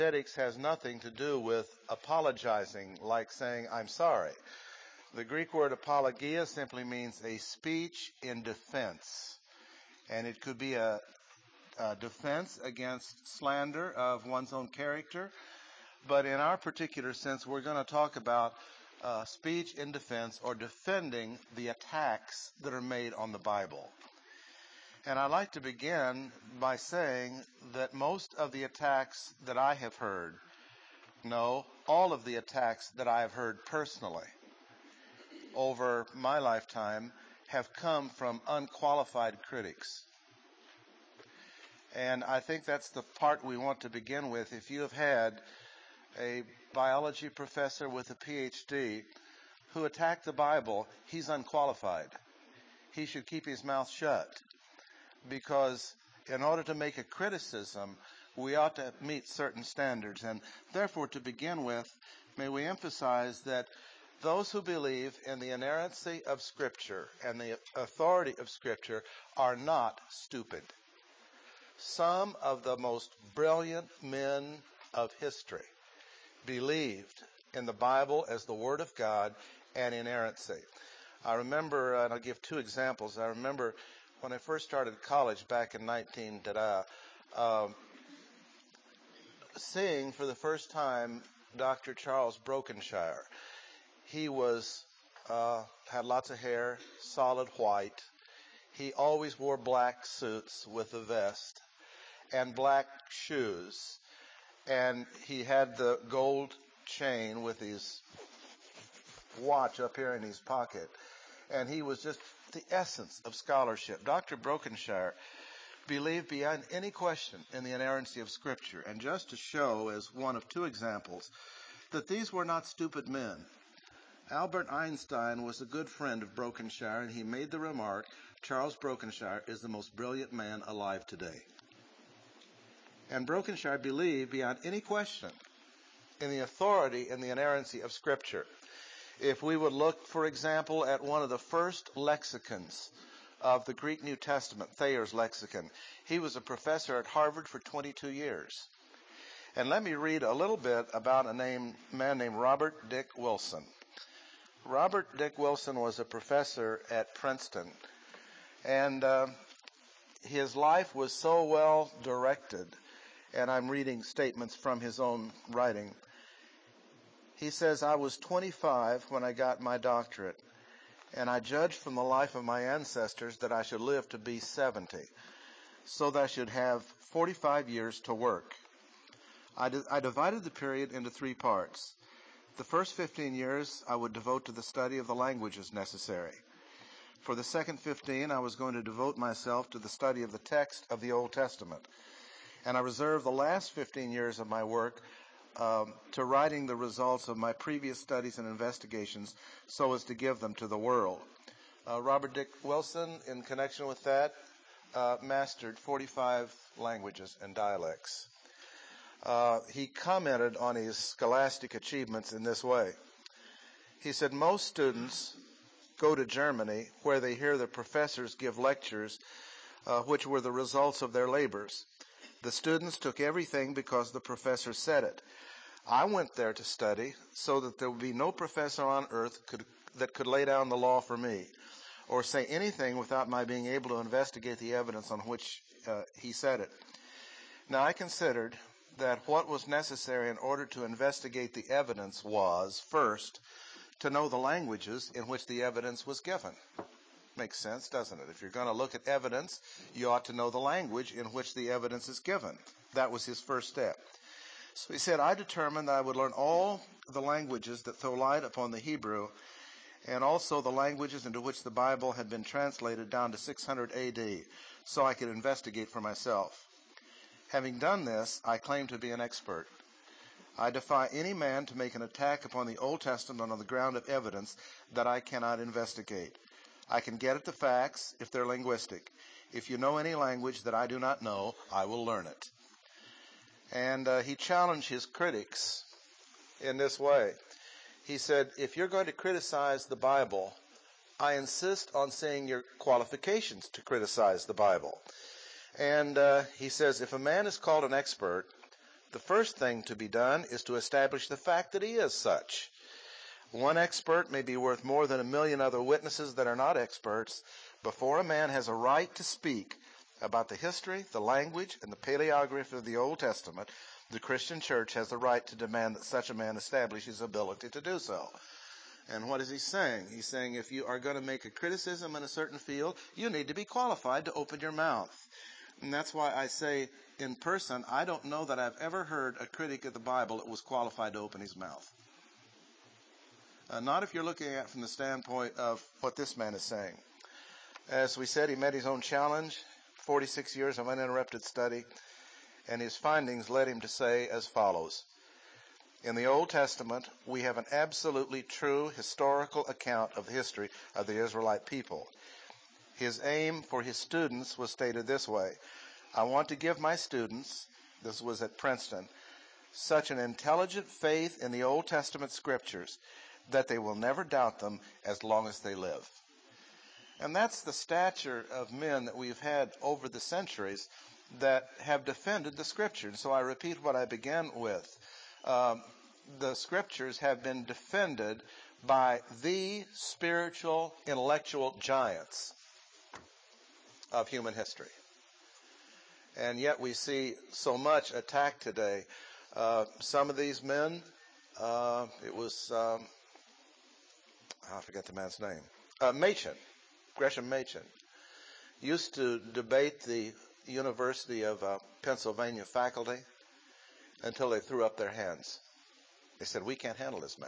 Apologetics has nothing to do with apologizing, like saying, I'm sorry. The Greek word apologia simply means a speech in defense. And it could be a defense against slander of one's own character. But in our particular sense, we're going to talk about speech in defense or defending the attacks that are made on the Bible. And I'd like to begin by saying that most of the attacks that I have heard, no, all of the attacks that I have heard personally over my lifetime have come from unqualified critics. And I think that's the part we want to begin with. If you have had a biology professor with a PhD who attacked the Bible, he's unqualified. He should keep his mouth shut. Because in order to make a criticism, we ought to meet certain standards. And therefore, to begin with, may we emphasize that those who believe in the inerrancy of Scripture and the authority of Scripture are not stupid. Some of the most brilliant men of history believed in the Bible as the Word of God and inerrancy. I remember, and I'll give two examples. I remember when I first started college back in seeing for the first time Dr. Charles Brokenshire. He had lots of hair, solid white. He always wore black suits with a vest and black shoes. And he had the gold chain with his watch up here in his pocket. And he was just the essence of scholarship. Dr. Brokenshire believed beyond any question in the inerrancy of Scripture. And just to show, as one of two examples, that these were not stupid men, Albert Einstein was a good friend of Brokenshire, and he made the remark, Charles Brokenshire is the most brilliant man alive today. And Brokenshire believed beyond any question in the authority and the inerrancy of Scripture. If we would look, for example, at one of the first lexicons of the Greek New Testament, Thayer's lexicon, he was a professor at Harvard for 22 years. And let me read a little bit about a man named Robert Dick Wilson. Robert Dick Wilson was a professor at Princeton, and his life was so well directed, and I'm reading statements from his own writing. He says, I was 25 when I got my doctorate, and I judged from the life of my ancestors that I should live to be 70, so that I should have 45 years to work. I divided the period into 3 parts. The first 15 years I would devote to the study of the languages necessary. For the second 15, I was going to devote myself to the study of the text of the Old Testament. And I reserved the last 15 years of my work to writing the results of my previous studies and investigations so as to give them to the world. Robert Dick Wilson, in connection with that, mastered 45 languages and dialects. He commented on his scholastic achievements in this way. He said, most students go to Germany where they hear the professors give lectures which were the results of their labors. The students took everything because the professor said it. I went there to study so that there would be no professor on earth that could lay down the law for me or say anything without my being able to investigate the evidence on which he said it. Now, I considered that what was necessary in order to investigate the evidence was, first, to know the languages in which the evidence was given. Makes sense, doesn't it? If you're going to look at evidence, you ought to know the language in which the evidence is given. That was his first step. So he said, I determined that I would learn all the languages that throw light upon the Hebrew and also the languages into which the Bible had been translated down to 600 A.D. so I could investigate for myself. Having done this, I claim to be an expert. I defy any man to make an attack upon the Old Testament on the ground of evidence that I cannot investigate. I can get at the facts if they're linguistic. If you know any language that I do not know, I will learn it. And he challenged his critics in this way. He said, if you're going to criticize the Bible, I insist on seeing your qualifications to criticize the Bible. And he says, if a man is called an expert, the first thing to be done is to establish the fact that he is such. One expert may be worth more than 1,000,000 other witnesses that are not experts. Before a man has a right to speak about the history, the language, and the paleography of the Old Testament, the Christian church has the right to demand that such a man establish his ability to do so. And what is he saying? He's saying if you are going to make a criticism in a certain field, you need to be qualified to open your mouth. And that's why I say in person, I don't know that I've ever heard a critic of the Bible that was qualified to open his mouth. Not if you're looking at it from the standpoint of what this man is saying. As we said, he met his own challenge, 46 years of uninterrupted study, and his findings led him to say as follows. In the Old Testament, we have an absolutely true historical account of the history of the Israelite people. His aim for his students was stated this way. I want to give my students, this was at Princeton, such an intelligent faith in the Old Testament scriptures that they will never doubt them as long as they live. And that's the stature of men that we've had over the centuries that have defended the scriptures. So I repeat what I began with. The scriptures have been defended by the spiritual, intellectual giants of human history. And yet we see so much attacked today. Some of these men, it was, I forget the man's name, Machen, Gresham Machen, used to debate the University of Pennsylvania faculty until they threw up their hands. They said, we can't handle this man.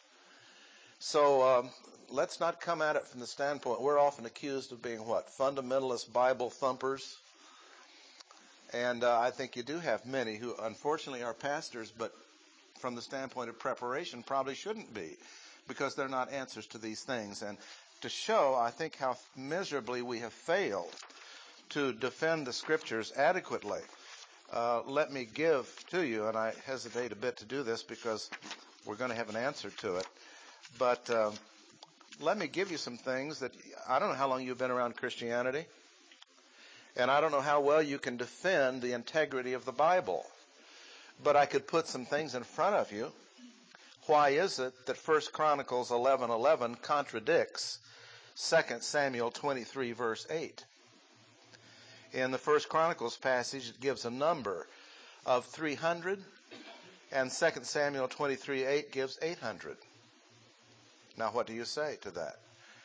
So let's not come at it from the standpoint, we're often accused of being what? Fundamentalist Bible thumpers. And I think you do have many who unfortunately are pastors, but from the standpoint of preparation probably shouldn't be, because they're not answers to these things. And to show, I think, how miserably we have failed to defend the scriptures adequately, let me give to you, and I hesitate a bit to do this because we're going to have an answer to it, but let me give you some things that, I don't know how long you've been around Christianity, and I don't know how well you can defend the integrity of the Bible, but I could put some things in front of you. Why is it that 1 Chronicles 11:11 contradicts 2 Samuel 23 verse 8? In the 1 Chronicles passage, it gives a number of 300, and 2 Samuel 23:8 gives 800. Now, what do you say to that?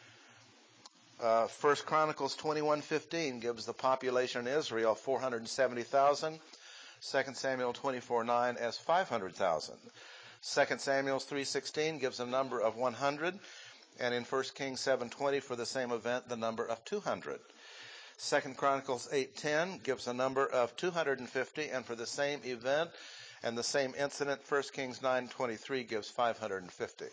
1 Chronicles 21:15 gives the population in Israel 470,000. 2 Samuel 24:9 as 500,000. 2 Samuel 3:16 gives a number of 100, and in 1 Kings 7:20 for the same event, the number of 200. 2 Chronicles 8:10 gives a number of 250, and for the same event and the same incident, 1 Kings 9:23 gives 550.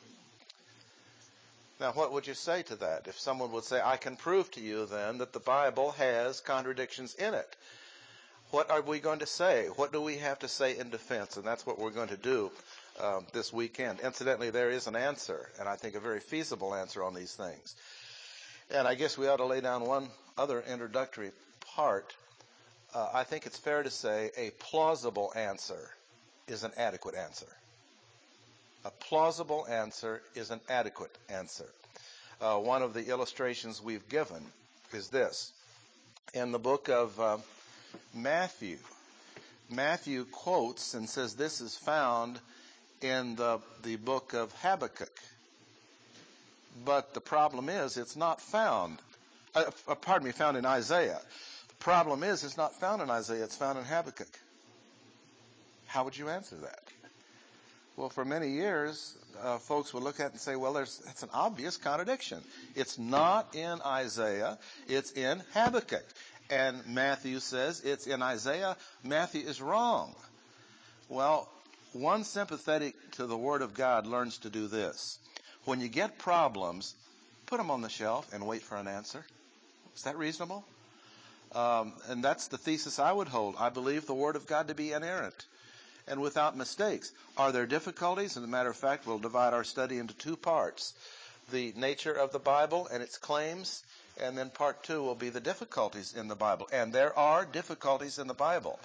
Now, what would you say to that? If someone would say, I can prove to you then that the Bible has contradictions in it, what are we going to say? What do we have to say in defense? And that's what we're going to do this weekend. Incidentally, there is an answer, and I think a very feasible answer on these things. And I guess we ought to lay down one other introductory part. I think it's fair to say a plausible answer is an adequate answer. A plausible answer is an adequate answer. One of the illustrations we've given is this. In the book of Matthew quotes and says this is found in the book of Habakkuk. But the problem is it's not found. Found in Isaiah. The problem is it's not found in Isaiah. It's found in Habakkuk. How would you answer that? Well, for many years, folks would look at it and say, well, that's an obvious contradiction. It's not in Isaiah. It's in Habakkuk. And Matthew says it's in Isaiah. Matthew is wrong. Well, one sympathetic to the Word of God learns to do this. When you get problems, put them on the shelf and wait for an answer. Is that reasonable? And that's the thesis I would hold. I believe the Word of God to be inerrant and without mistakes. Are there difficulties? As a matter of fact, we'll divide our study into two parts. The nature of the Bible and its claims, and then part two will be the difficulties in the Bible. And there are difficulties in the Bible.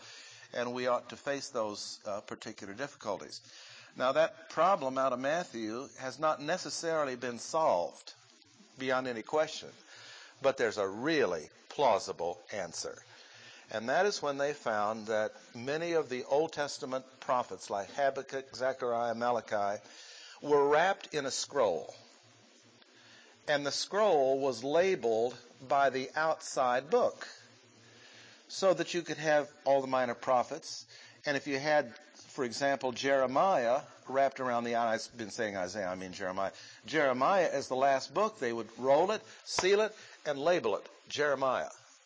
and we ought to face those particular difficulties. Now, that problem out of Matthew has not necessarily been solved beyond any question, but there's a really plausible answer. And that is when they found that many of the Old Testament prophets, like Habakkuk, Zechariah, Malachi, were wrapped in a scroll. And the scroll was labeled by the outside book, so that you could have all the minor prophets. And if you had, for example, Jeremiah wrapped around the eye, I've been saying Isaiah, I mean Jeremiah. Jeremiah as the last book, they would roll it, seal it, and label it Jeremiah.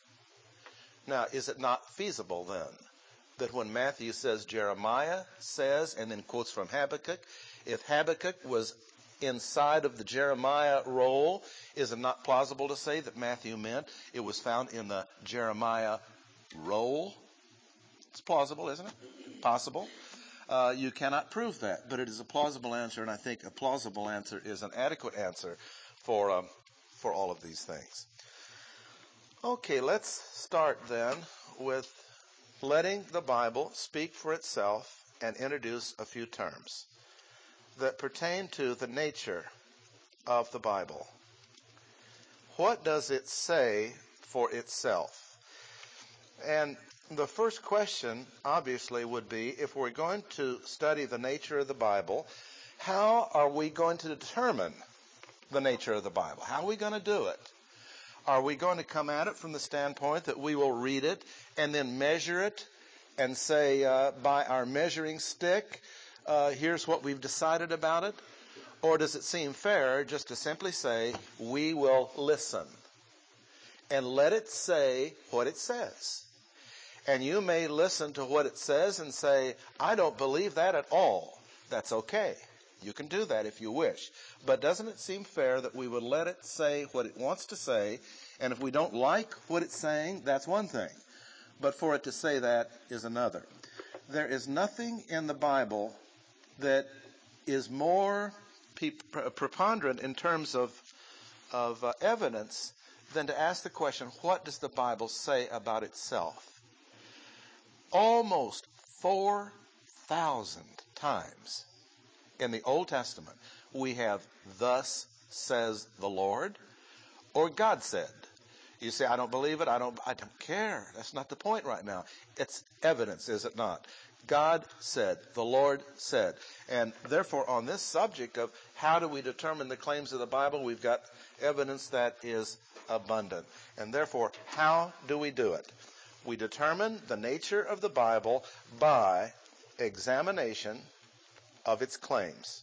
Now, is it not feasible then that when Matthew says Jeremiah says, and then quotes from Habakkuk, if Habakkuk was inside of the Jeremiah roll, is it not plausible to say that Matthew meant it was found in the Jeremiah roll? It's plausible, isn't it? Possible. You cannot prove that, but it is a plausible answer, and I think a plausible answer is an adequate answer for all of these things. Okay, let's start then with letting the Bible speak for itself and introduce a few terms that pertain to the nature of the Bible. What does it say for itself? And the first question, obviously, would be, if we're going to study the nature of the Bible, how are we going to determine the nature of the Bible? How are we going to do it? Are we going to come at it from the standpoint that we will read it and then measure it and say, by our measuring stick, here's what we've decided about it? Or does it seem fair just to simply say, we will listen and let it say what it says? And you may listen to what it says and say, I don't believe that at all. That's okay. You can do that if you wish. But doesn't it seem fair that we would let it say what it wants to say, and if we don't like what it's saying, that's one thing. But for it to say that is another. There is nothing in the Bible that is more preponderant in terms of evidence than to ask the question, what does the Bible say about itself? Almost 4,000 times in the Old Testament, we have, thus says the Lord, or God said. You say, I don't believe it, I don't care. That's not the point right now. It's evidence, is it not? God said, the Lord said. And therefore, on this subject of how do we determine the claims of the Bible, we've got evidence that is abundant. And therefore, how do we do it? We determine the nature of the Bible by examination of its claims.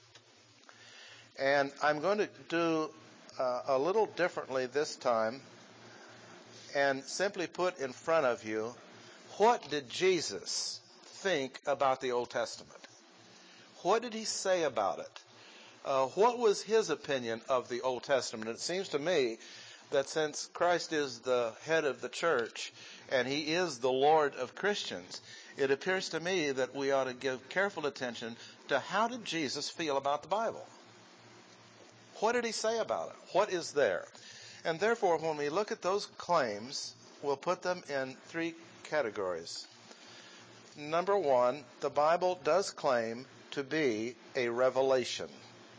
And I'm going to do a little differently this time and simply put in front of you, what did Jesus think about the Old Testament? What did he say about it? What was his opinion of the Old Testament? It seems to me that since Christ is the head of the church and he is the Lord of Christians, it appears to me that we ought to give careful attention to how did Jesus feel about the Bible? What did he say about it? What is there? And therefore, when we look at those claims, we'll put them in three categories. Number one, the Bible does claim to be a revelation.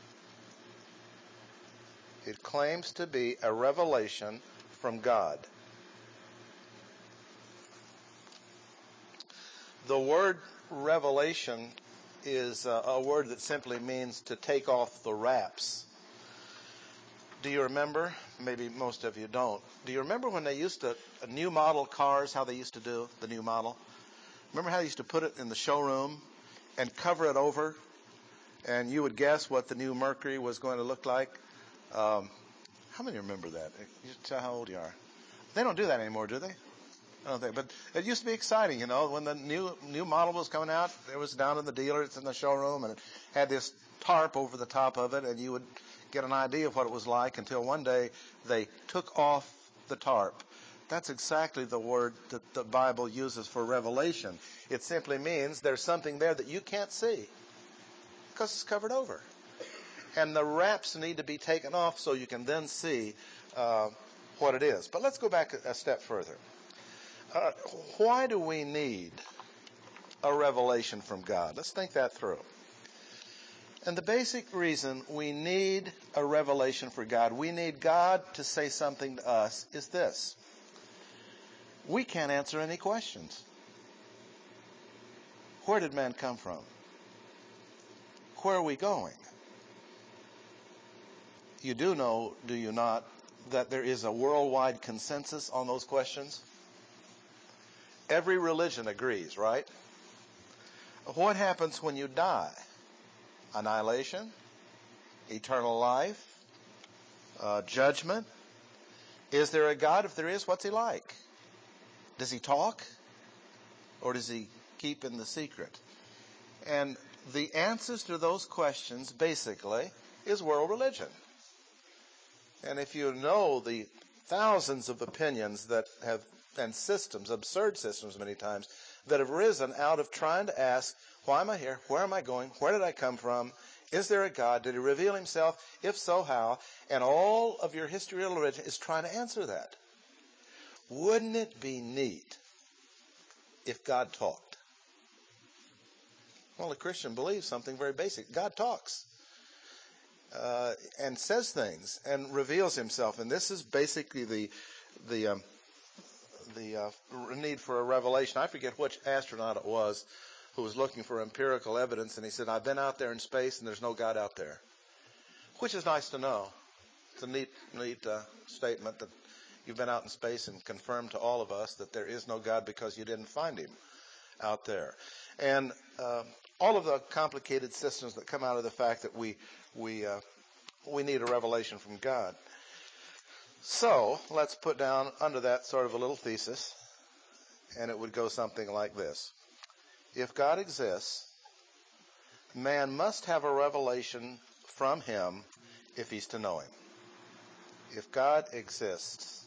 It claims to be a revelation from God. The word revelation is a word that simply means to take off the wraps. Do you remember? Maybe most of you don't. Do you remember when they used to, new model cars, how they used to do the new model? Remember how they used to put it in the showroom and cover it over? And you would guess what the new Mercury was going to look like? How many remember that? You tell how old you are. They don't do that anymore, do they? I don't think. But it used to be exciting, you know, when the new model was coming out. It was down in the dealer, it's in the showroom, and it had this tarp over the top of it, and you would get an idea of what it was like until one day they took off the tarp. That's exactly the word that the Bible uses for revelation. It simply means there's something there that you can't see because it's covered over. And the wraps need to be taken off so you can then see what it is. But let's go back a step further. Why do we need a revelation from God. Let's think that through. And the basic reason we need a revelation from God, we need God to say something to us, is this. We can't answer any questions. Where did man come from? Where are we going? You do know, do you not, that there is a worldwide consensus on those questions? Every religion agrees, right? What happens when you die? Annihilation? Eternal life? Judgment? Is there a God? If there is, what's he like? Does he talk? Or does he keep in the secret? And the answers to those questions, basically, is world religion. And if you know the thousands of opinions that have, and systems, absurd systems many times, that have risen out of trying to ask, why am I here? Where am I going? Where did I come from? Is there a God? Did he reveal himself? If so, how? And all of your history of religion is trying to answer that. Wouldn't it be neat if God talked? Well, a Christian believes something very basic. God talks. And says things and reveals himself. And this is basically the need for a revelation. I forget which astronaut it was who was looking for empirical evidence, and he said, I've been out there in space and there's no God out there. Which is nice to know. It's a neat statement that you've been out in space and confirmed to all of us that there is no God because you didn't find him out there. And all of the complicated systems that come out of the fact that we need a revelation from God. So let's put down under that sort of a little thesis, and it would go something like this. If God exists, man must have a revelation from him if he's to know him. If God exists,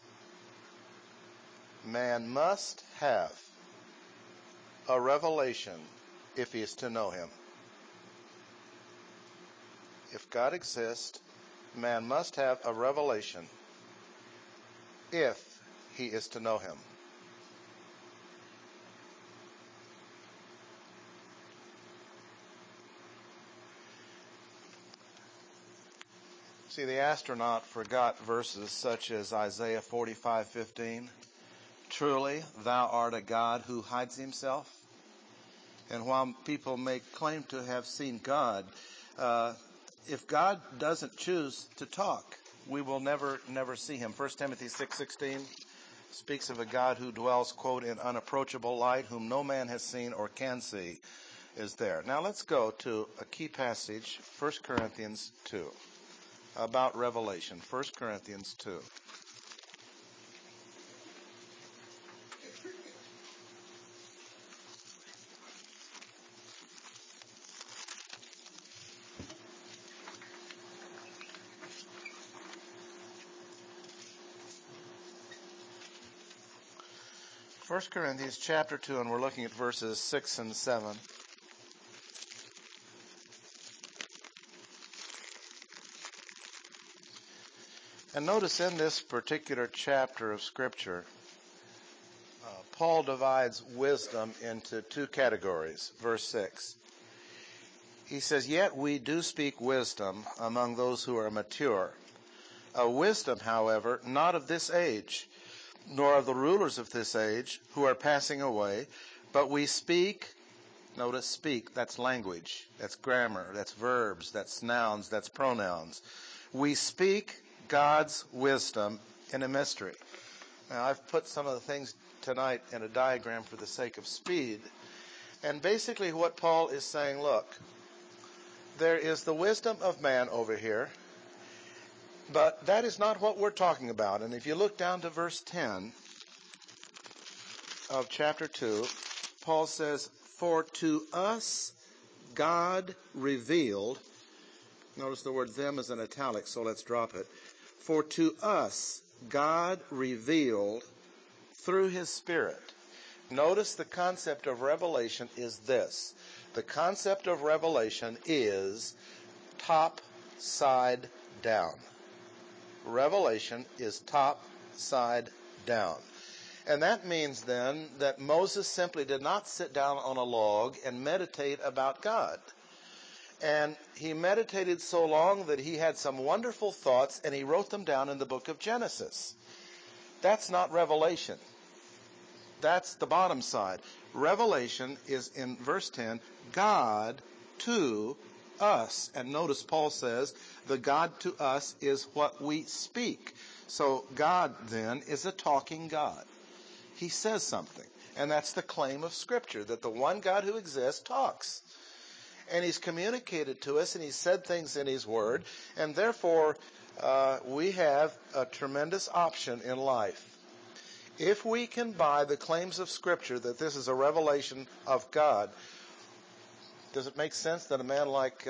man must have a revelation if he is to know him. If God exists, man must have a revelation if he is to know him. See, the astronaut forgot verses such as Isaiah 45:15. Truly, thou art a God who hides himself. And while people may claim to have seen God, if God doesn't choose to talk, we will never see him. 1 Timothy 6:16 speaks of a God who dwells, quote, in unapproachable light, whom no man has seen or can see, is there. Now let's go to a key passage, 1 Corinthians 2, about revelation. 1 Corinthians 2. First Corinthians chapter 2, and we're looking at verses 6 and 7. And notice in this particular chapter of Scripture, Paul divides wisdom into two categories. Verse 6. He says, yet we do speak wisdom among those who are mature. A wisdom, however, not of this age, nor of the rulers of this age who are passing away, but we speak, notice speak, that's language, that's grammar, that's verbs, that's nouns, that's pronouns. We speak God's wisdom in a mystery. Now, I've put some of the things tonight in a diagram for the sake of speed. And basically what Paul is saying, look, there is the wisdom of man over here, but that is not what we're talking about. And if you look down to verse 10 of chapter 2, Paul says, for to us God revealed, notice the word them is in italics, so let's drop it. For to us God revealed through his Spirit. Notice the concept of revelation is this. The concept of revelation is top side down. Revelation is top side down. And that means then that Moses simply did not sit down on a log and meditate about God. And he meditated so long that he had some wonderful thoughts, and he wrote them down in the book of Genesis. That's not revelation. That's the bottom side. Revelation is in verse 10, God to us. And notice Paul says, the God to us is what we speak. So God then is a talking God. He says something. And that's the claim of Scripture, that the one God who exists talks. And he's communicated to us, and he's said things in his word. And therefore, we have a tremendous option in life. If we can buy the claims of Scripture that this is a revelation of God, does it make sense that a man like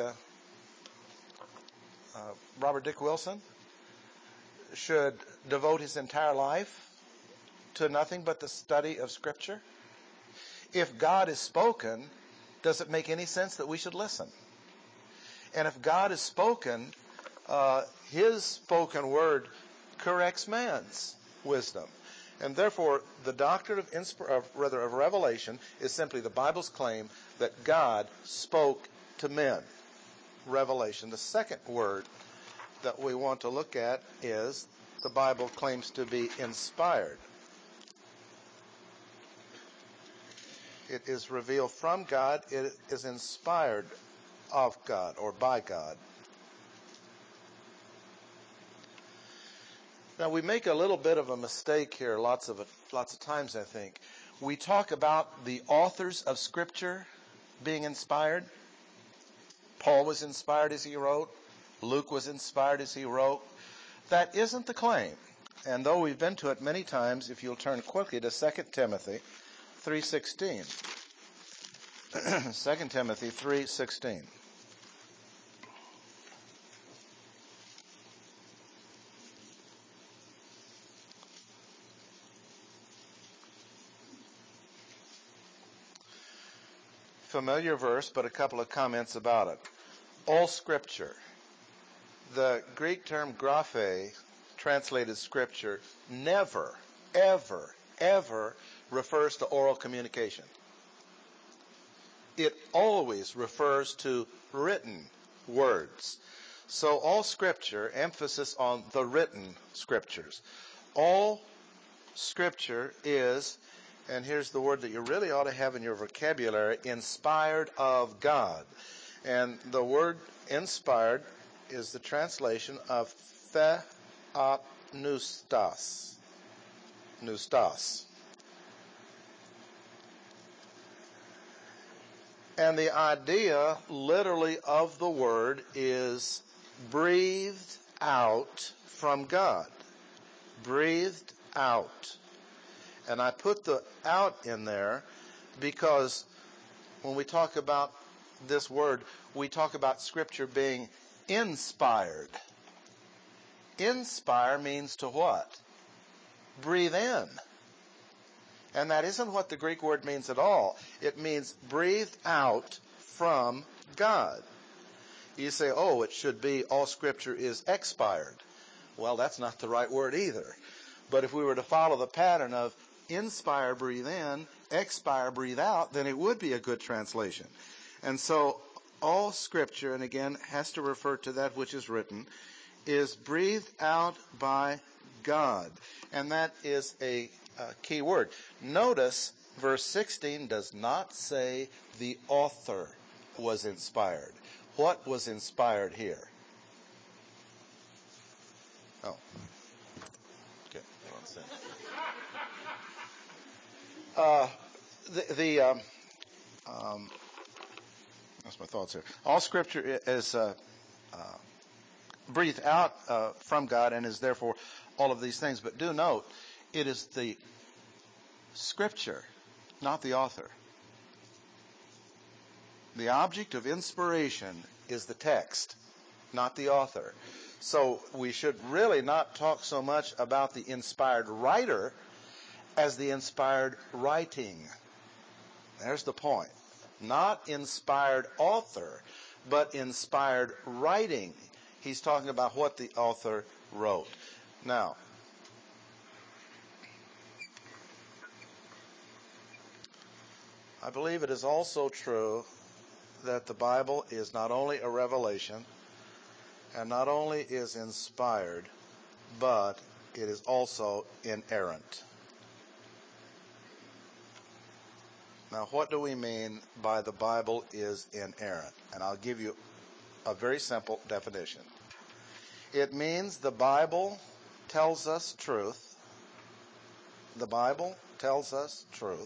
Robert Dick Wilson should devote his entire life to nothing but the study of Scripture? If God is spoken, does it make any sense that we should listen? And if God is spoken, his spoken word corrects man's wisdom. And therefore, the doctrine of revelation is simply the Bible's claim that God spoke to men. Revelation. The second word that we want to look at is the Bible claims to be inspired. It is revealed from God. It is inspired of God or by God. Now, we make a little bit of a mistake here lots of times, I think. We talk about the authors of Scripture being inspired. Paul was inspired as he wrote. Luke was inspired as he wrote. That isn't the claim. And though we've been to it many times, if you'll turn quickly to 2 Timothy 3:16. 2 Timothy 3:16. Familiar verse, but a couple of comments about it. All Scripture. The Greek term graphe, translated Scripture, never, ever, ever refers to oral communication. It always refers to written words. So all Scripture, emphasis on the written Scriptures. All Scripture is, and here's the word that you really ought to have in your vocabulary, inspired of God. And the word inspired is the translation of theopneustos. Neustos. And the idea, literally, of the word is breathed out from God. Breathed out. And I put the out in there because when we talk about this word, we talk about Scripture being inspired. Inspire means to what? Breathe in. And that isn't what the Greek word means at all. It means breathed out from God. You say, oh, it should be all Scripture is expired. Well, that's not the right word either. But if we were to follow the pattern of inspire, breathe in, expire, breathe out, then it would be a good translation. And so all Scripture, and again has to refer to that which is written, is breathed out by God. And that is a key word. Notice verse 16 does not say the author was inspired. What was inspired here? Oh. Okay. That's my thoughts here. All Scripture is breathed out from God and is therefore all of these things. But do note, it is the Scripture, not the author. The object of inspiration is the text, not the author. So we should really not talk so much about the inspired writer as the inspired writing. There's the point. Not inspired author, but inspired writing. He's talking about what the author wrote. Now, I believe it is also true that the Bible is not only a revelation and not only is inspired, but it is also inerrant. Now, what do we mean by the Bible is inerrant? And I'll give you a very simple definition. It means the Bible tells us truth. The Bible tells us truth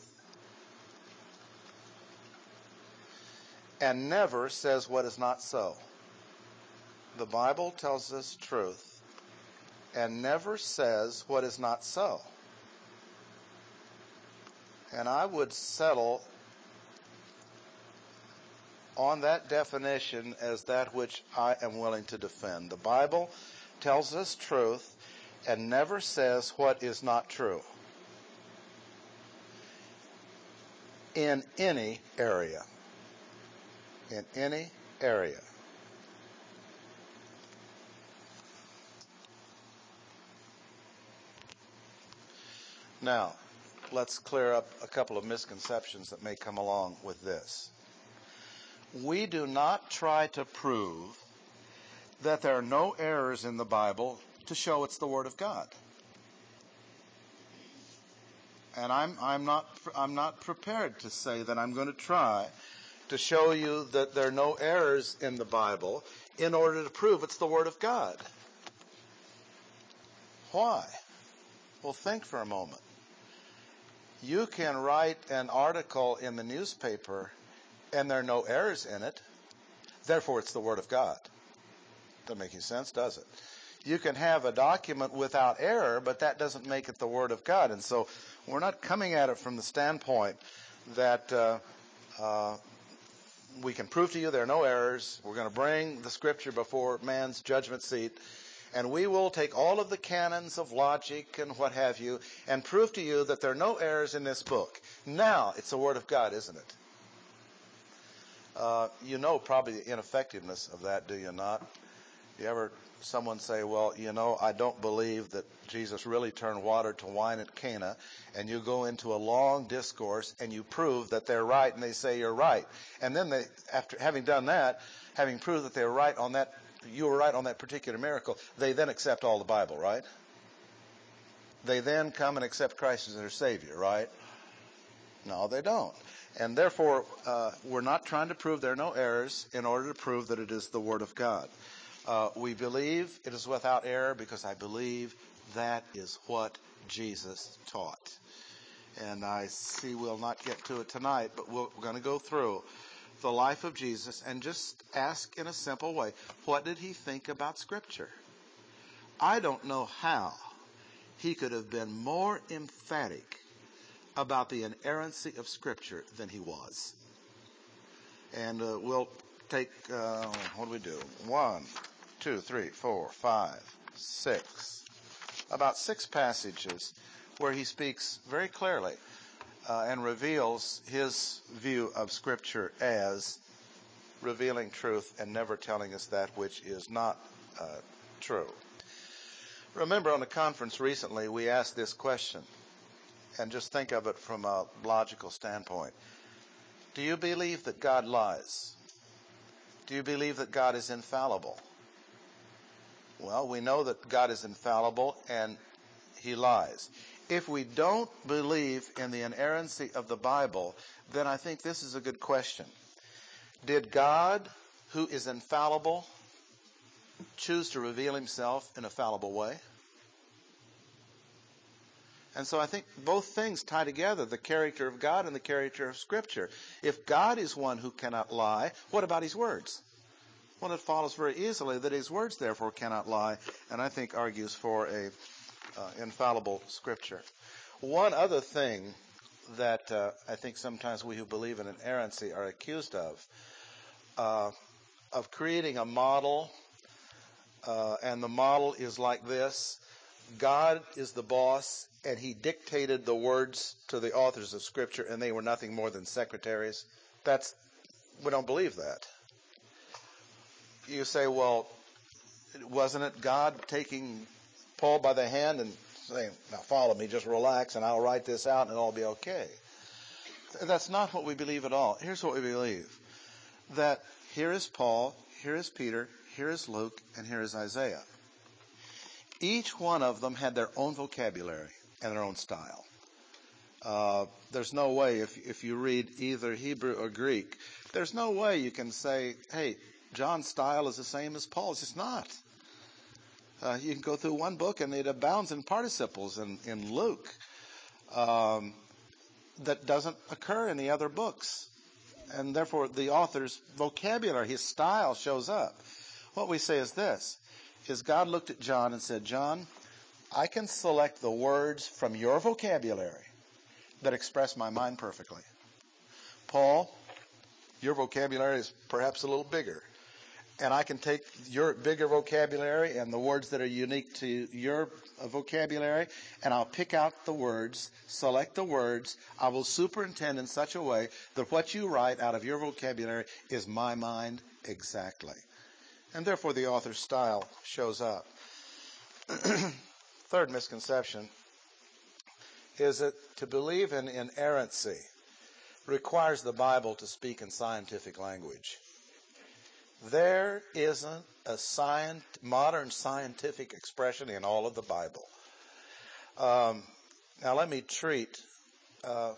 and never says what is not so. The Bible tells us truth and never says what is not so. And I would settle on that definition as that which I am willing to defend. The Bible tells us truth and never says what is not true in any area. In any area. Now, let's clear up a couple of misconceptions that may come along with this. We do not try to prove that there are no errors in the Bible to show it's the Word of God. And I'm not prepared to say that I'm going to try to show you that there are no errors in the Bible in order to prove it's the Word of God. Why? Well, think for a moment. You can write an article in the newspaper and there are no errors in it. Therefore, it's the Word of God. Doesn't make any sense, does it? You can have a document without error, but that doesn't make it the Word of God. And so we're not coming at it from the standpoint that we can prove to you there are no errors. We're going to bring the Scripture before man's judgment seat, and we will take all of the canons of logic and what have you and prove to you that there are no errors in this book. Now, it's the Word of God, isn't it? You know probably the ineffectiveness of that, do you not? You ever someone say, well, you know, I don't believe that Jesus really turned water to wine at Cana, and you go into a long discourse and you prove that they're right and they say you're right. And then they, after having done that, having proved that they were right on that, you were right on that particular miracle, they then accept all the Bible, right? They then come and accept Christ as their Savior, right? No, they don't. And therefore, we're not trying to prove there are no errors in order to prove that it is the Word of God. We believe it is without error because I believe that is what Jesus taught. And I see we'll not get to it tonight, but we're going to go through the life of Jesus and just ask in a simple way, what did he think about Scripture? I don't know how he could have been more emphatic about the inerrancy of Scripture than he was. And we'll take, what do we do? 1, 2, 3, 4, 5, 6. About 6 passages where he speaks very clearly and reveals his view of Scripture as revealing truth and never telling us that which is not true. Remember, on a conference recently, we asked this question, and just think of it from a logical standpoint. Do you believe that God lies? Do you believe that God is infallible? Well, we know that God is infallible and he lies. If we don't believe in the inerrancy of the Bible, then I think this is a good question. Did God, who is infallible, choose to reveal himself in a fallible way? And so I think both things tie together, the character of God and the character of Scripture. If God is one who cannot lie, what about his words? Well, it follows very easily that his words, therefore, cannot lie, and I think argues for a infallible Scripture. One other thing that I think sometimes we who believe in inerrancy are accused of creating a model, and the model is like this. God is the boss, and he dictated the words to the authors of Scripture, and they were nothing more than secretaries. We don't believe that. You say, well, wasn't it God taking Paul by the hand and saying, now follow me, just relax, and I'll write this out, and it'll all be okay? That's not what we believe at all. Here's what we believe. That here is Paul, here is Peter, here is Luke, and here is Isaiah. Each one of them had their own vocabulary and their own style. There's no way, if you read either Hebrew or Greek, there's no way you can say, hey, John's style is the same as Paul's. It's not. You can go through one book and it abounds in participles in Luke that doesn't occur in the other books. And therefore, the author's vocabulary, his style shows up. What we say is this, is God looked at John and said, John, I can select the words from your vocabulary that express my mind perfectly. Paul, your vocabulary is perhaps a little bigger. And I can take your bigger vocabulary and the words that are unique to your vocabulary, and I'll pick out the words, select the words. I will superintend in such a way that what you write out of your vocabulary is my mind exactly. And therefore the author's style shows up. Third misconception is that to believe in inerrancy requires the Bible to speak in scientific language. There isn't a modern scientific expression in all of the Bible. Now let me treat, I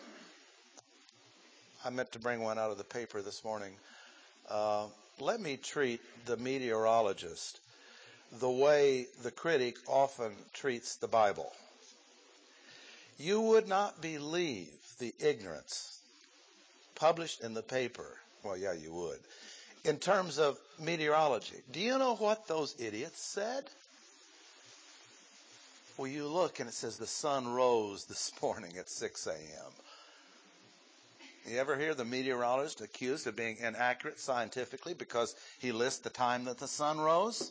meant to bring one out of the paper this morning. Let me treat the meteorologist the way the critic often treats the Bible. You would not believe the ignorance published in the paper. Well, yeah, you would. In terms of meteorology, do you know what those idiots said? Well, you look and it says the sun rose this morning at 6 a.m. You ever hear the meteorologist accused of being inaccurate scientifically because he lists the time that the sun rose?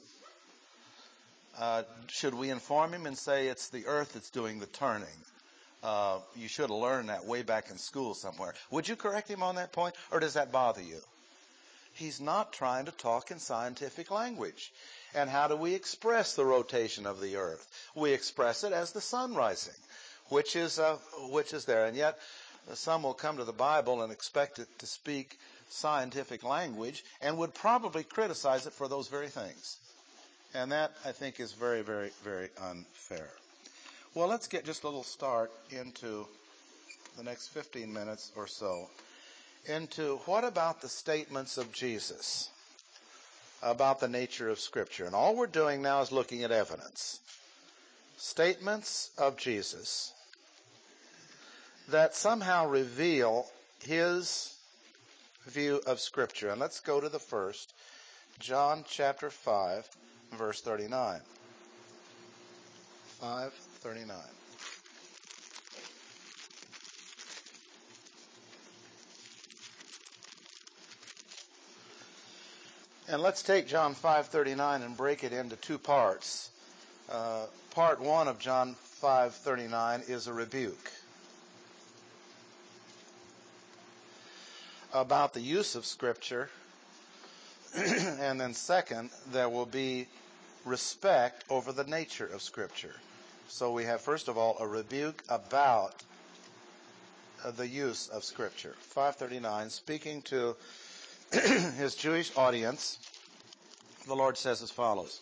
Should we inform him and say it's the earth that's doing the turning? You should have learned that way back in school somewhere. Would you correct him on that point, or does that bother you? He's not trying to talk in scientific language. And how do we express the rotation of the earth? We express it as the sun rising, which is there. And yet, some will come to the Bible and expect it to speak scientific language and would probably criticize it for those very things. And that, I think, is very, very, very unfair. Well, let's get just a little start into the next 15 minutes or so into what about the statements of Jesus about the nature of Scripture. And all we're doing now is looking at evidence. Statements of Jesus that somehow reveal his view of Scripture. And let's go to the first, John chapter 5, verse 39. 5:39. And let's take John 5:39 and break it into two parts. Part 1 of John 5:39 is a rebuke about the use of Scripture. And then second, there will be respect over the nature of Scripture. So we have, first of all, a rebuke about the use of Scripture. 5:39, speaking to his Jewish audience, the Lord says as follows.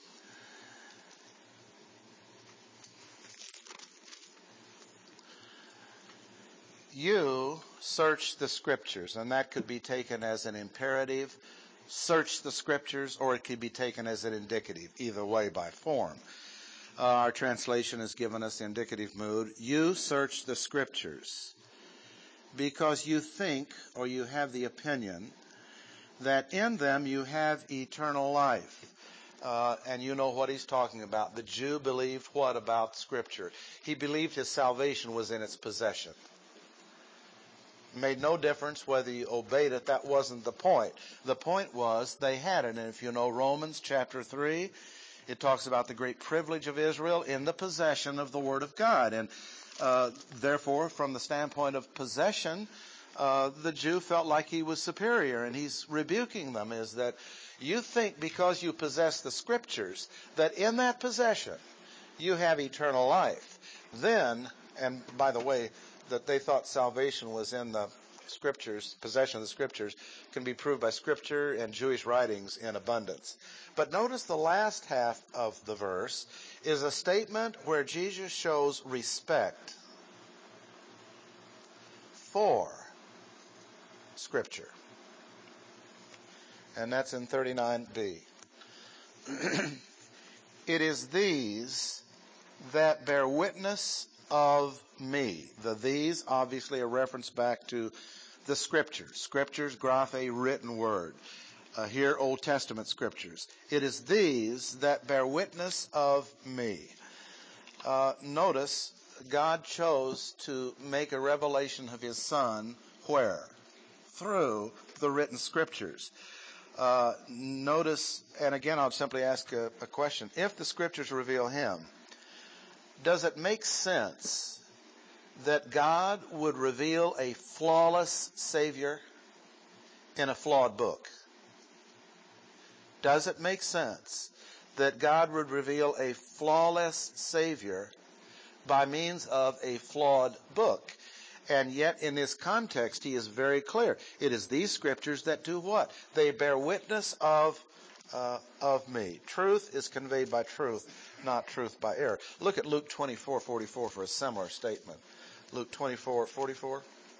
You search the Scriptures, and that could be taken as an imperative, search the Scriptures, or it could be taken as an indicative, either way by form. Our translation has given us the indicative mood. You search the Scriptures because you think, or you have the opinion, that in them you have eternal life. And you know what he's talking about. The Jew believed what about Scripture? He believed his salvation was in its possession. It made no difference whether you obeyed it. That wasn't the point. The point was they had it. And if you know Romans chapter 3, it talks about the great privilege of Israel in the possession of the Word of God. And therefore, from the standpoint of possession, the Jew felt like he was superior, and he's rebuking them, is that you think because you possess the Scriptures that in that possession you have eternal life. Then, and by the way, that they thought salvation was in the Scriptures, possession of the Scriptures, can be proved by Scripture and Jewish writings in abundance. But notice the last half of the verse is a statement where Jesus shows respect for Scripture. And that's in 39b. It is these that bear witness of me. The these, obviously a reference back to the Scriptures. Scriptures, graphe, written word. Here, Old Testament Scriptures. It is these that bear witness of me. Notice, God chose to make a revelation of His Son, where? Through the written Scriptures. Notice, and again I'll simply ask a question. If the Scriptures reveal Him, does it make sense that God would reveal a flawless Savior in a flawed book? Does it make sense that God would reveal a flawless Savior by means of a flawed book? And yet, in this context, He is very clear. It is these Scriptures that do what? They bear witness of me. Truth is conveyed by truth, not truth by error. Look at Luke 24:44 for a similar statement. Luke 24:44.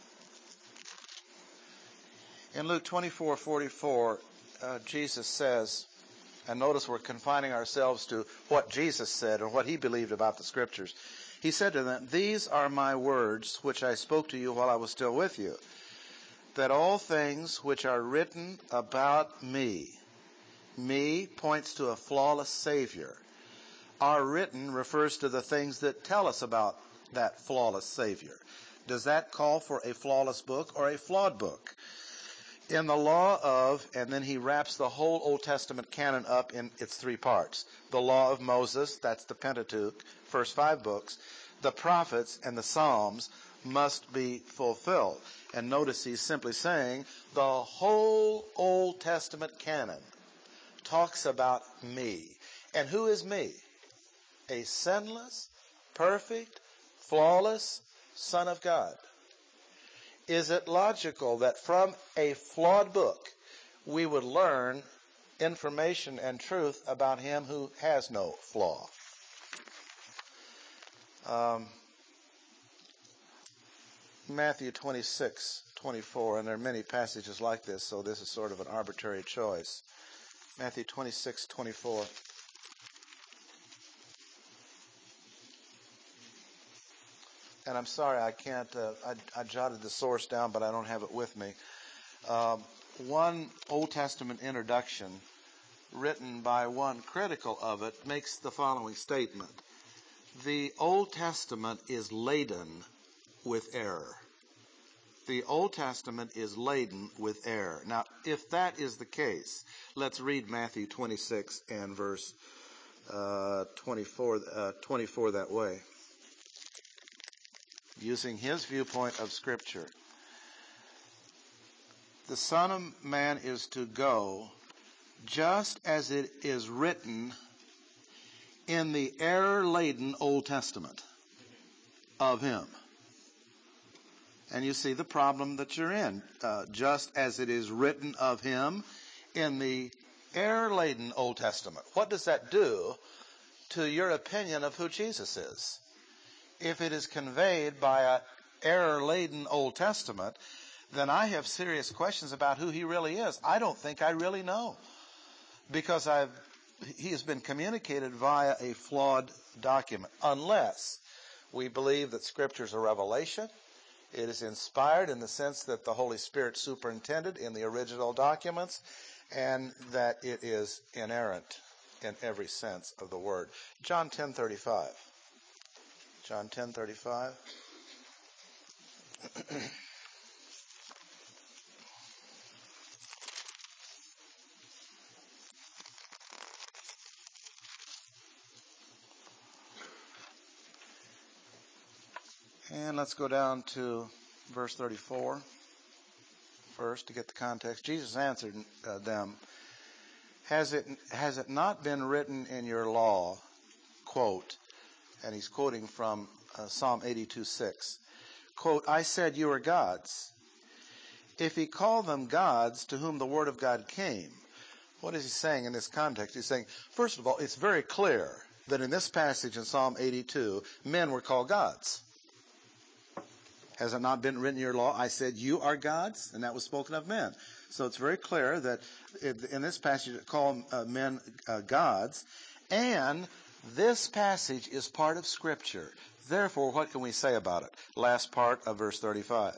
In Luke 24:44, Jesus says, and notice we're confining ourselves to what Jesus said or what He believed about the Scriptures. He said to them, "These are my words which I spoke to you while I was still with you, that all things which are written about me," me points to a flawless Savior, "are written," refers to the things that tell us about that flawless Savior. Does that call for a flawless book or a flawed book? In the law of, and then he wraps the whole Old Testament canon up in its three parts. The law of Moses, that's the Pentateuch, first 5 books. The prophets and the Psalms must be fulfilled. And notice he's simply saying the whole Old Testament canon talks about me. And who is me? A sinless, perfect, flawless Son of God. Is it logical that from a flawed book we would learn information and truth about Him who has no flaw? Matthew 26:24, and there are many passages like this, so this is sort of an arbitrary choice. Matthew 26:24. And I'm sorry, I can't, I jotted the source down, but I don't have it with me. One Old Testament introduction written by one critical of it makes the following statement. The Old Testament is laden with error. The Old Testament is laden with error. Now, if that is the case, let's read Matthew 26 and verse 24 that way. Using his viewpoint of Scripture. The Son of Man is to go just as it is written in the error-laden Old Testament of Him. And you see the problem that you're in. Just as it is written of Him in the error-laden Old Testament. What does that do to your opinion of who Jesus is? If it is conveyed by an error-laden Old Testament, then I have serious questions about who He really is. I don't think I really know. Because He has been communicated via a flawed document. Unless we believe that Scripture is a revelation. It is inspired in the sense that the Holy Spirit superintended in the original documents, and that it is inerrant in every sense of the word. John 10:35. John 10:35. And let's go down to verse 34 first to get the context. Jesus answered them, Has it not been written in your law, quote, and he's quoting from Psalm 82:6, quote, I said you are gods. If he called them gods to whom the word of God came, what is he saying in this context? He's saying, first of all, it's very clear that in this passage in Psalm 82, men were called gods. Has it not been written in your law, I said you are gods? And that was spoken of men. So it's very clear that in this passage it called men gods. And this passage is part of Scripture. Therefore, what can we say about it? Last part of verse 35.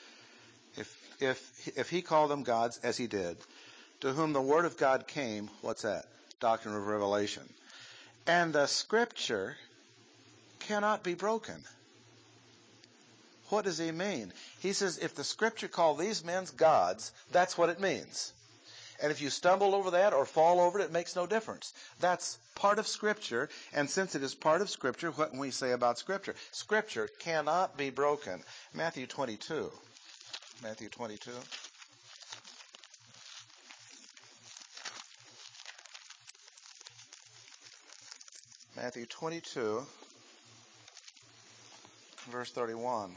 If he called them gods, as he did, to whom the word of God came, what's that? Doctrine of revelation. And the Scripture cannot be broken. What does he mean? He says if the Scripture called these men gods, that's what it means. And if you stumble over that or fall over it, it makes no difference. That's part of Scripture, and since it is part of Scripture, what can we say about Scripture? Scripture cannot be broken. Matthew 22. Matthew 22. Matthew 22, verse 31.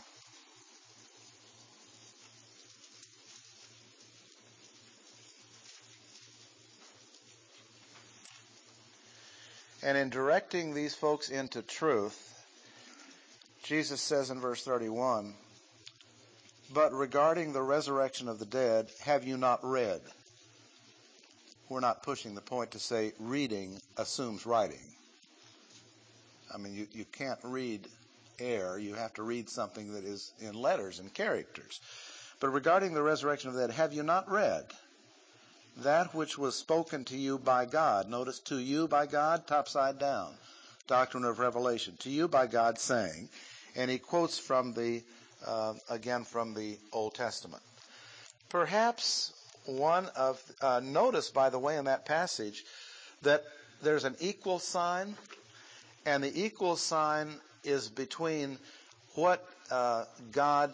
And in directing these folks into truth, Jesus says in verse 31, but regarding the resurrection of the dead, have you not read? We're not pushing the point to say reading assumes writing. I mean, you can't read air. You have to read something that is in letters and characters. But regarding the resurrection of the dead, have you not read that which was spoken to you by God? Notice, to you by God, topside down. Doctrine of revelation. To you by God, saying, and he quotes from again from the Old Testament. Perhaps notice, by the way, in that passage, that there's an equal sign, and the equal sign is between what God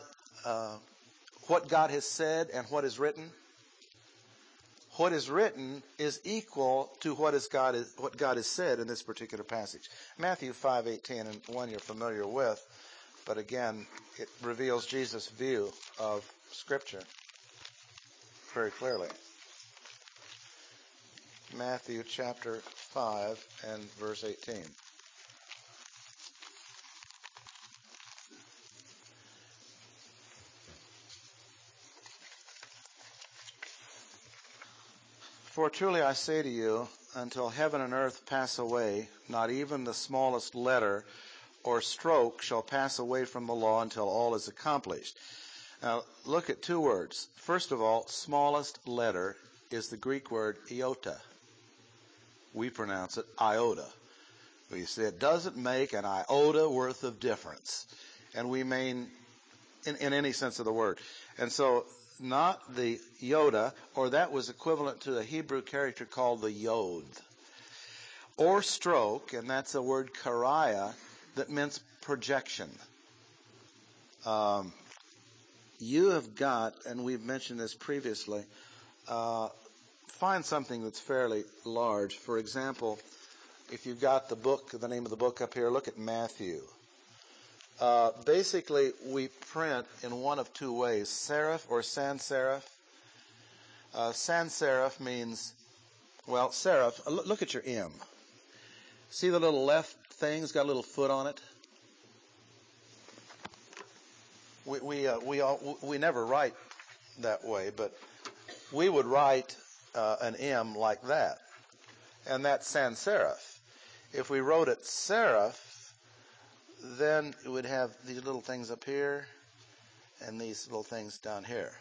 has said and what is written. What is written is equal to what God has said in this particular passage. Matthew 5:18, and one you're familiar with, but again, it reveals Jesus' view of Scripture very clearly. Matthew chapter 5 and verse 18. For truly I say to you, until heaven and earth pass away, not even the smallest letter or stroke shall pass away from the law until all is accomplished. Now, look at two words. First of all, smallest letter is the Greek word iota. We pronounce it iota. We say it doesn't make an iota worth of difference. And we mean in any sense of the word. And so, not the iota, or that was equivalent to the Hebrew character called the yod. Or stroke, and that's the word kariah, that means projection. You have got, and we've mentioned this previously, find something that's fairly large. For example, if you've got the name of the book up here, look at Matthew. Basically, we print in one of two ways, serif or sans serif. Sans serif means, well, serif, look at your M. See the little left thing's got a little foot on it? We never write that way, but we would write an M like that, and that's sans serif. If we wrote it serif, then it would have these little things up here and these little things down here.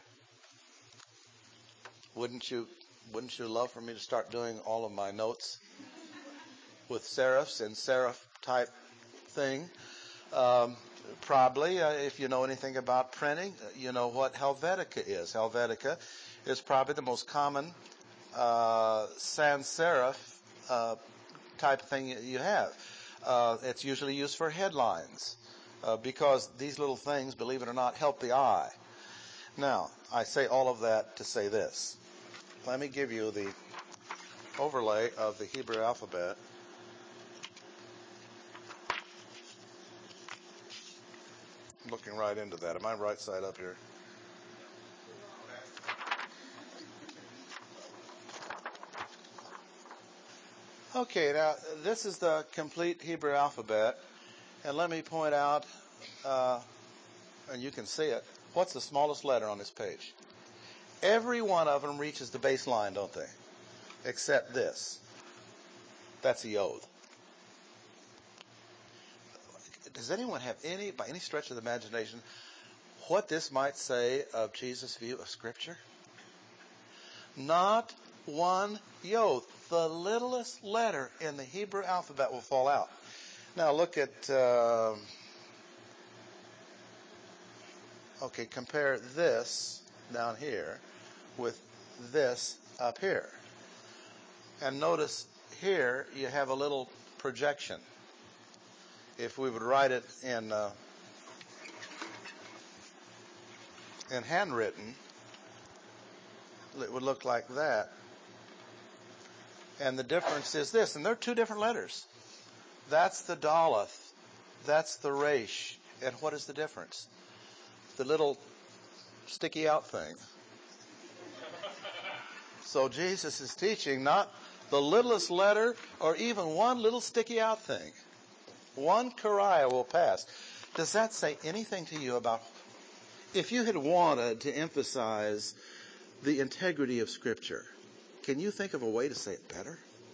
Wouldn't you love for me to start doing all of my notes with serifs and serif type thing? Probably, if you know anything about printing, you know what Helvetica is. Helvetica is probably the most common sans serif type thing you have. It's usually used for headlines because these little things, believe it or not, help the eye. Now, I say all of that to say this. Let me give you the overlay of the Hebrew alphabet. I'm looking right into that. Am I right side up here? Okay, now this is the complete Hebrew alphabet, and let me point out, and you can see it, what's the smallest letter on this page? Every one of them reaches the baseline, don't they? Except this. That's the Yod. Does anyone have any, by any stretch of the imagination, what this might say of Jesus' view of Scripture? Not one Yod. The littlest letter in the Hebrew alphabet will fall out. Now look at, compare this down here with this up here. And notice here you have a little projection. If we would write it in handwritten, it would look like that. And the difference is this, and they're two different letters. That's the Daleth, that's the Resh. And what is the difference? The little sticky out thing. So Jesus is teaching not the littlest letter or even one little sticky out thing. One Kariah will pass. Does that say anything to you about, if you had wanted to emphasize the integrity of Scripture, can you think of a way to say it better?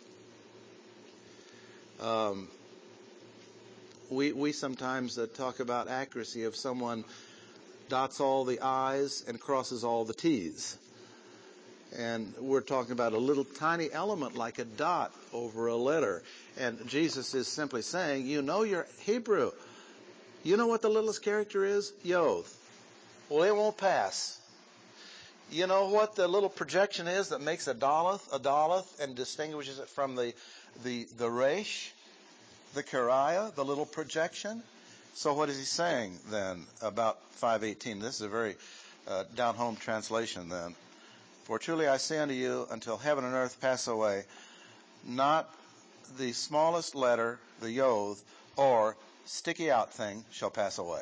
We sometimes talk about accuracy if someone dots all the I's and crosses all the T's. And we're talking about a little tiny element like a dot over a letter. And Jesus is simply saying, you know your Hebrew. You know what the littlest character is? Yod. Well, it won't pass. You know what the little projection is that makes a daleth, and distinguishes it from the resh, the kariah, the little projection? So what is he saying then about 5:18? This is a very down-home translation then. For truly I say unto you, until heaven and earth pass away, not the smallest letter, the yod, or sticky out thing shall pass away.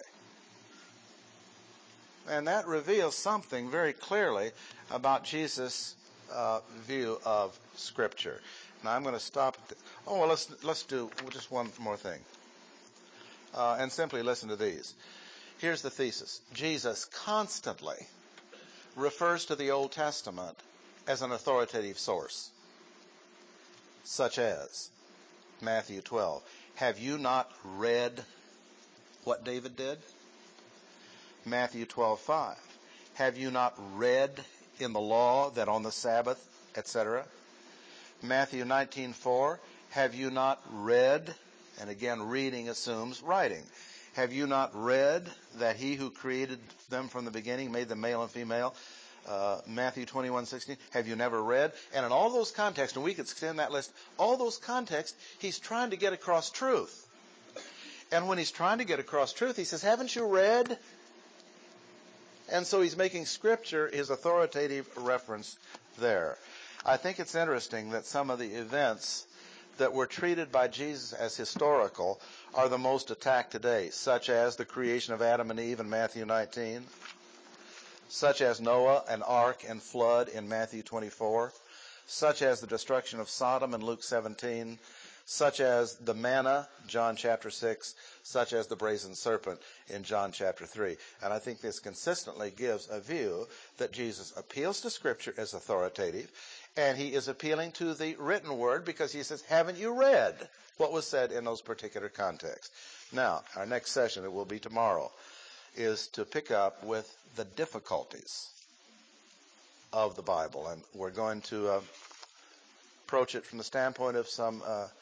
And that reveals something very clearly about Jesus' view of Scripture. Now I'm going to stop. Let's do just one more thing, and simply listen to these. Here's the thesis: Jesus constantly refers to the Old Testament as an authoritative source, such as Matthew 12. Have you not read what David did? Matthew 12:5. Have you not read in the law that on the Sabbath, etc.? Matthew 19:4. Have you not read, and again reading assumes writing. Have you not read that he who created them from the beginning made them male and female? Matthew 21:16. Have you never read? And in all those contexts, and we could extend that list, all those contexts, he's trying to get across truth. And when he's trying to get across truth, he says, haven't you read? And so he's making Scripture his authoritative reference there. I think it's interesting that some of the events that were treated by Jesus as historical are the most attacked today, such as the creation of Adam and Eve in Matthew 19, such as Noah, an ark, and flood in Matthew 24, such as the destruction of Sodom in Luke 17, such as the manna, John chapter 6, such as the brazen serpent in John chapter 3. And I think this consistently gives a view that Jesus appeals to Scripture as authoritative, and he is appealing to the written word because he says, haven't you read what was said in those particular contexts? Now, our next session, it will be tomorrow, is to pick up with the difficulties of the Bible. And we're going to approach it from the standpoint of some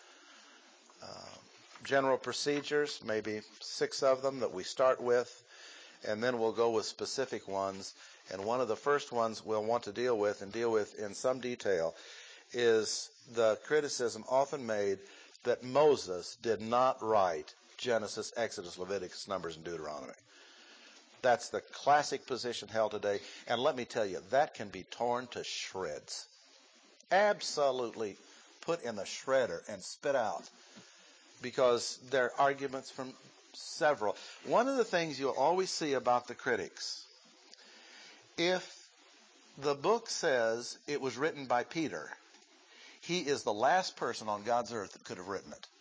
general procedures, maybe 6 of them that we start with, and then we'll go with specific ones. And one of the first ones we'll want to deal with in some detail is the criticism often made that Moses did not write Genesis, Exodus, Leviticus, Numbers, and Deuteronomy. That's the classic position held today. And let me tell you, that can be torn to shreds. Absolutely put in the shredder and spit out, because there are arguments from several. One of the things you'll always see about the critics, if the book says it was written by Peter, He is the last person on God's earth that could have written it.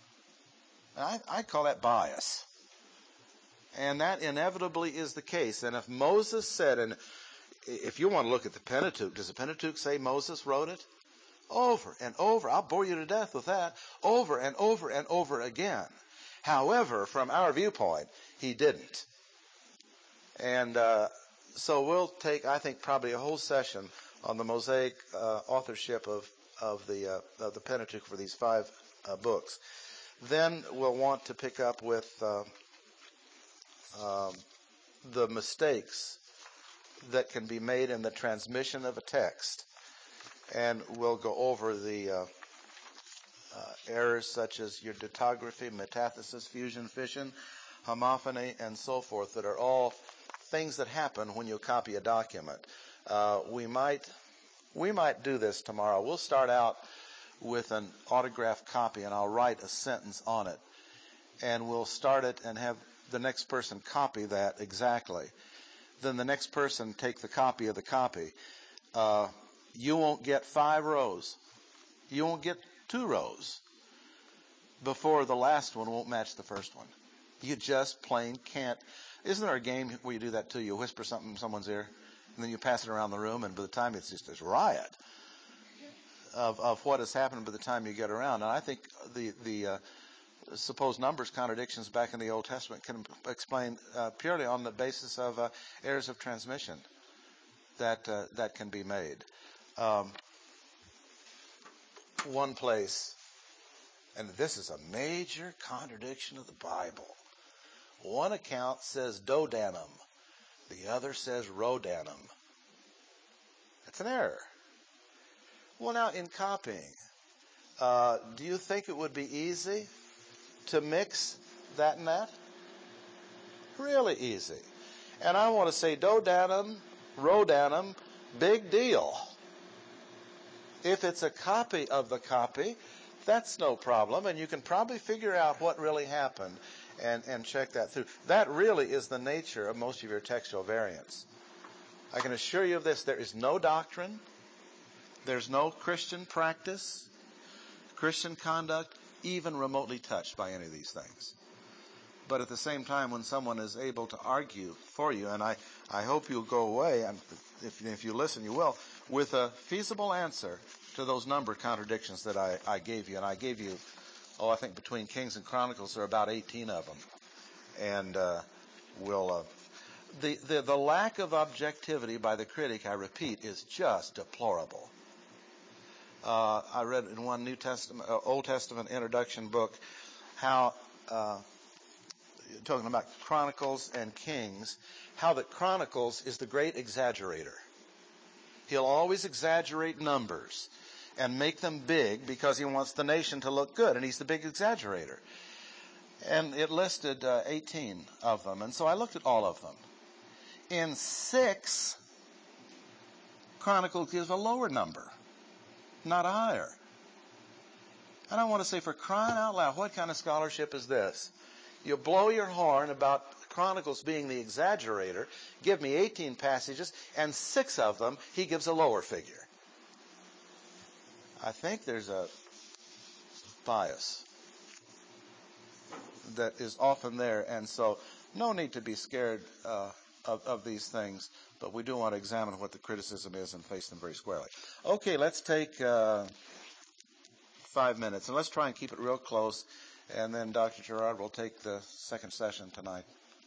I call that bias. And that inevitably is the case. And if Moses said, and if you want to look at the Pentateuch, does the Pentateuch say Moses wrote it? Over and over. I'll bore you to death with that. Over and over and over again. However, from our viewpoint, he didn't. And so we'll take, I think, probably a whole session on the Mosaic authorship of the Pentateuch for these 5 books. Then we'll want to pick up with the mistakes that can be made in the transmission of a text. And we'll go over the errors such as your dotography, metathesis, fusion, fission, homophony, and so forth, that are all things that happen when you copy a document. We might do this tomorrow. We'll start out with an autographed copy, and I'll write a sentence on it. And we'll start it and have the next person copy that exactly. Then the next person take the copy of the copy. You won't get 5 rows. You won't get 2 rows before the last one won't match the first one. You just plain can't. Isn't there a game where you do that too? You whisper something in someone's ear, and then you pass it around the room, and by the time it's just this riot of what has happened by the time you get around. And I think the supposed numbers contradictions back in the Old Testament can explain purely on the basis of errors of transmission that can be made. One place, and this is a major contradiction of the Bible. One account says dodanum, the other says rodanum. That's an error. Well, now in copying, do you think it would be easy to mix that and that? Really easy. And I want to say dodanum, rodanum, big deal. If it's a copy of the copy, that's no problem, and you can probably figure out what really happened and check that through. That really is the nature of most of your textual variants. I can assure you of this: there is no doctrine, there's no Christian practice, Christian conduct, even remotely touched by any of these things. But at the same time, when someone is able to argue for you, and I hope you'll go away, and if you listen, you will, with a feasible answer to those number contradictions that I gave you. And I gave you, I think between Kings and Chronicles, there are about 18 of them. And the lack of objectivity by the critic, I repeat, is just deplorable. I read in one Old Testament introduction book how, talking about Chronicles and Kings, how that Chronicles is the great exaggerator. He'll always exaggerate numbers and make them big because he wants the nation to look good, and he's the big exaggerator. And it listed 18 of them, and so I looked at all of them. In 6, Chronicles gives a lower number, not a higher. And I want to say, for crying out loud, what kind of scholarship is this? You blow your horn about Chronicles being the exaggerator, give me 18 passages, and 6 of them he gives a lower figure. I think there's a bias that is often there, and so no need to be scared of these things, but we do want to examine what the criticism is and face them very squarely. Okay, let's take 5 minutes, and let's try and keep it real close, and then Dr. Gerard will take the second session tonight.